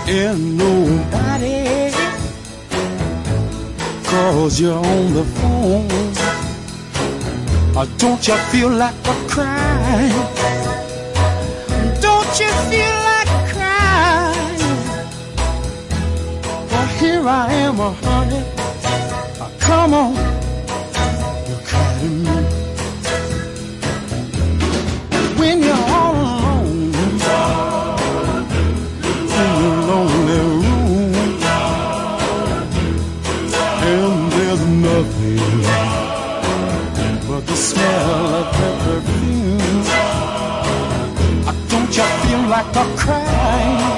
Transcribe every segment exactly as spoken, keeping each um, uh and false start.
and nobody calls you on the phone. Or don't you feel like a crying? Don't you feel like crying? Well, here I am, oh, honey. Oh, come on, you're crying me. When you're all alone in your lonely room, and there's nothing but the smell of her perfume. Don't you feel like a crying?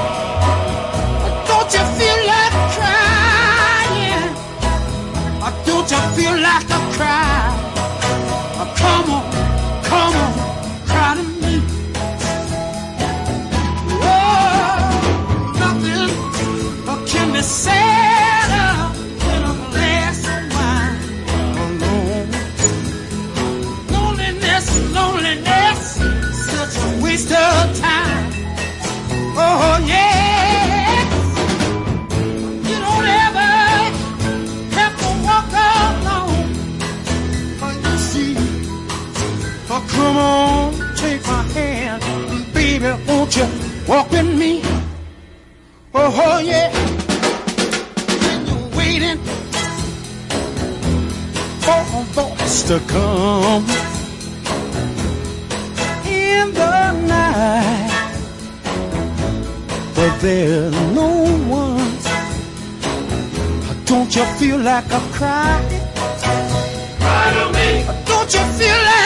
Don't you feel like crying? Don't you feel like a cry? Come on, come on, cry to me. Oh, nothing can be sadder than a glass of wine alone. Loneliness, loneliness, such a waste of time. Oh yeah, you don't ever have to walk alone. Oh, you see, oh come on, take my hand, baby, won't you walk with me? Oh, oh yeah, when you're waiting for a voice to come in the night, but there's no one. Don't you feel like a cry? Cry to me. Don't you feel like